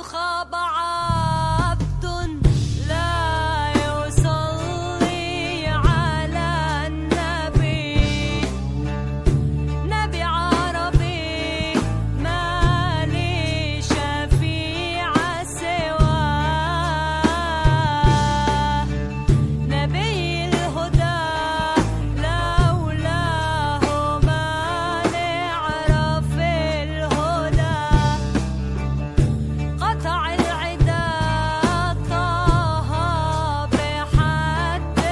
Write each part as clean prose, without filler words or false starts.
خاب عبد لا يصلي على النبي، نبي عربي ما لي شفيع سواه، نبي الهدى لولاه ما نعرف الهدى، قطع العدا طه بحد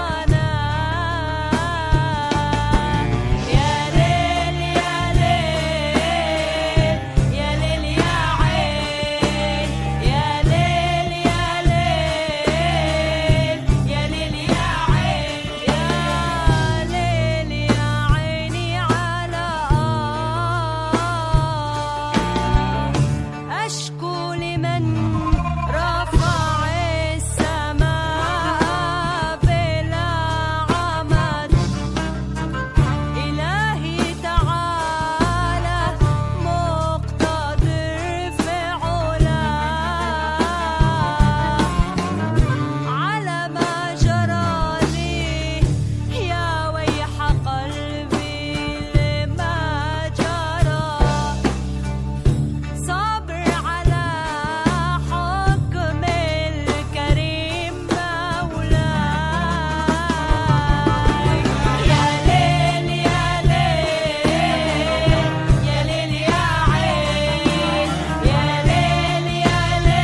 قناه، يا ليل يا ليل يا ليل يا عين، يا ليل يا ليل يا ليل يا عين، يا ليل يا عيني على أشكو لمن رفع السماء بلا عمد، إلهي تعالى مقتدر في علاه، على ما جرى لي يا ويح قلبي لما جرى، صابر على حكم الكريم مولاي، يا ليل يا ليل يا ليل يا عين، يا ليل يا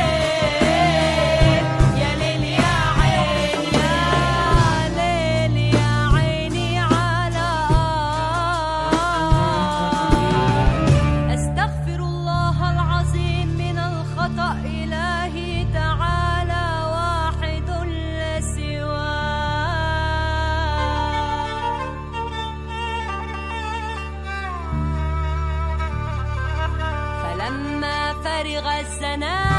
ليل يا ليل يا عين، يا ليل يا عيني على أستغفر الله العظيم من الخطأ، إلهي تعالى واحد لا سواه، فلما فرغ الزنا